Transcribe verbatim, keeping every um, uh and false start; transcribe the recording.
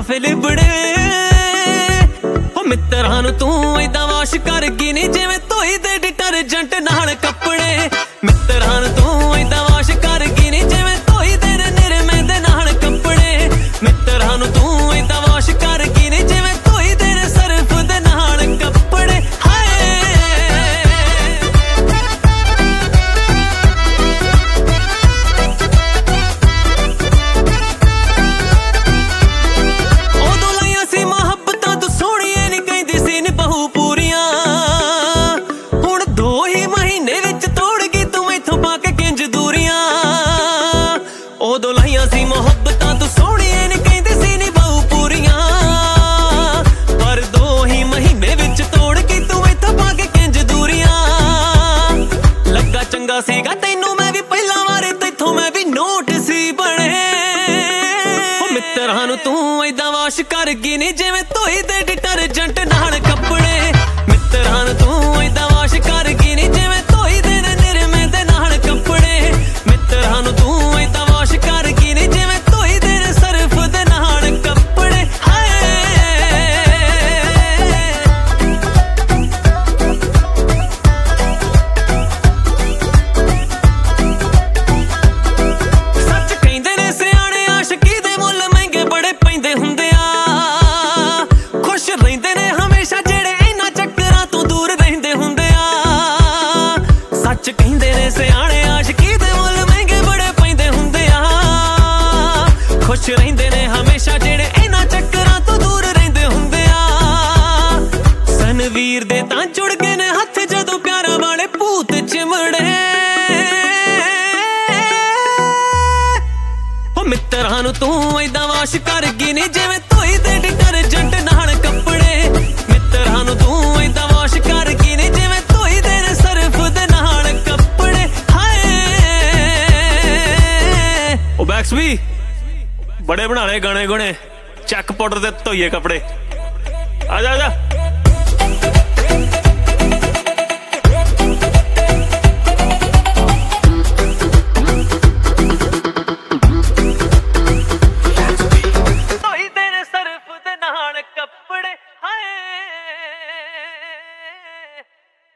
ਲਿਫਾਫੇ ਲਿਬੜੇ ਹੋ ਮਿੱਤਰਾਂ ਨੂੰ ਤੂੰ ਏਦਾਂ ਵਾਸ਼ ਕਰ ਗਈ ਨੀ ਜਿਵੇਂ ਧੋਈ ਦੇ ਡਿਟਰਜੈਂਟ ਨਾਲ ਕੱਪੜੇ। ਮਿੱਤਰਾਂ ਨੂੰ ਤੂੰ ਏਦਾਂ ਵਾਸ਼ ਕਰ ਗਈ ਨੀ ਜਿਵੇਂ ਧੋਈ ਦੇ ਨਿਰਮੇ ਦੇ ਨਾਲ ਕੱਪੜੇ। ਮਿੱਤਰਾਂ ਨੂੰ ਤੂੰ ਏਦਾਂ ਵਾਸ਼ ਕਰ ਗਈ ਨੀ ਜਿਵੇਂ ਧੋਈ ਦੇ ਸਰਫ ਦੇ ਨਾਲ ਕੱਪੜੇ। ਹਾਏ ਉਦੋਂ ਲਾਈਆਂ ਸੀ ਮੁਹੱਬਤਾਂ ਤੂੰ ਸੋਹਣੀਏ ਨੀ ਕਹਿੰਦੀ ਸੀ ਨੀ ਬਹੂ ਪੂਰੀਆਂ। ਹੁਣ ਦੋ ਹੀ ਮਹੀਨੇ ਵਿੱਚ ਤੋੜ ਗਈ ਤੂੰ ਮੈਥੋਂ ਪਾ ਕੇ ਕਿੰਜ ਦੂਰੀਆਂ। ਉਦੋਂ ਲਾਈਆਂ ਸੀ ਮੁਹੱਬਤਾਂ ਤੂੰ ਸੋਹਣੀਏ ਨੀ ਕਹਿੰਦੀ ਸੀ ਨੀ ਬਹੂ ਪੂਰੀਆਂ। ਪਰ ਦੋ ਹੀ ਮਹੀਨੇ ਵਿੱਚ ਤੋੜ ਗਈ ਤੂੰ ਮੈਥੋਂ ਪਾ ਕੇ ਕਿੰਜ ਦੂਰੀਆਂ। ਲੱਗਾ ਚੰਗਾ ਸੀਗਾ ਤੈਨੂੰ ਮੈਂ ਵੀ ਪਹਿਲਾਂ ਵਾਰੇ ਤੈਥੋਂ ਮੈਂ ਵੀ ਨੋਟ ਸੀ ਬਣੇ। ਹੋ ਮਿੱਤਰਾਂ ਨੂੰ ਤੂੰ ਏਦਾਂ ਵਾਸ਼ ਕਰ ਗਈ ਨੀ ਜਿਵੇਂ ਧੋਈ ਦੇ ਡਿਟਰਜੈਂਟ ਨਾਲ ਕੱਪੜੇ। ਮਿੱਤਰਾਂ ਨੂੰ ਤੂੰ ਏਦਾਂ ਵਾਸ਼ ਕਰ ਗਈ ਨੀ ਜਿਵੇਂ ਧੋਈ ਦੇ ਨਿਰਮੇ ਦੇ ਨਾਲ ਕੱਪੜੇ। ਮਿੱਤਰਾਂ ਨੂੰ ਤੂੰ ਏਦਾਂ ਵਾਸ਼ ਕਰ ਗਈ ਨੀ ਜਿਵੇਂ ਧੋਈ ਦੇ ਸਰਫ ਦੇ ਨਾਲ ਕੱਪੜੇ। ਹਾਏ ਸੱਚ ਕਹਿੰਦੇ ਨੇ ਸਿਆਣੇ ਆਸ਼ਕੀ ਦੇ ਮੁੱਲ ਮਹਿੰਗੇ ਬੜੇ ਪੈਂਦੇ ਹੁੰਦੇ ਆ। ਖੁਸ਼ ਰਹਿੰਦੇ ਨੇ ਹਮੇਸ਼ਾ ਜਿਹੜੇ ਇਹਨਾਂ ਚੱਕਰਾਂ ਤੋਂ ਦੂਰ ਰਹਿੰਦੇ ਹੁੰਦੇ ਆ। ਸੱਚ ਕਹਿੰਦੇ ਨੇ ਸਿਆਣੇ ਆਸ਼ਕੀ ਦੇ ਮੁੱਲ ਮਹਿੰਗੇ ਬੜੇ ਪੈਂਦੇ ਹੁੰਦੇ ਆ। ਖੁਸ਼ ਰਹਿੰਦੇ ਨੇ ਹਮੇਸ਼ਾ ਜਿਹੜੇ ਇਹਨਾਂ ਚੱਕਰਾਂ ਤੋਂ ਦੂਰ ਰਹਿੰਦੇ ਹੁੰਦੇ ਆ। ਸਨਵੀਰ ਦੇ ਤਾਂ ਜੁੜ ਗਏ ਨੇ ਹੱਥ ਜਦੋਂ ਪਿਆਰਾਂ ਵਾਲੇ ਭੂਤ ਚਿਮੜੇ। ਹੋ ਮਿੱਤਰਾਂ ਨੂੰ ਤੂੰ ਏਦਾਂ ਵਾਸ਼ ਕਰ ਗਈ ਨੀ ਜਿਵੇਂ ਧੋਈ ਦੇ ਡਿਟਰਜੈਂਟ ਨਾਲ ਕੱਪੜੇ। ਮਿੱਤਰਾਂ ਨੂੰ ਤੂੰ ਏਦਾਂ ਵਾਸ਼ ਕਰ ਗਈ ਨੀ ਜਿਵੇਂ ਧੋਈ ਦੇ ਸਰਫ ਦੇ ਨਾਲ ਕੱਪੜੇ। ਹਾਏ ਉਹ ਬੈਕਸ ਵੀ ਬੜੇ ਬਣਾ ਲਏ ਗਾਣੇ ਗੁਣੇ ਚੱਕ ਪਾਊਡਰ ਤੇ ਧੋਈਏ ਕੱਪੜੇ। ਆ ਜਾ ਆ ਜਾ।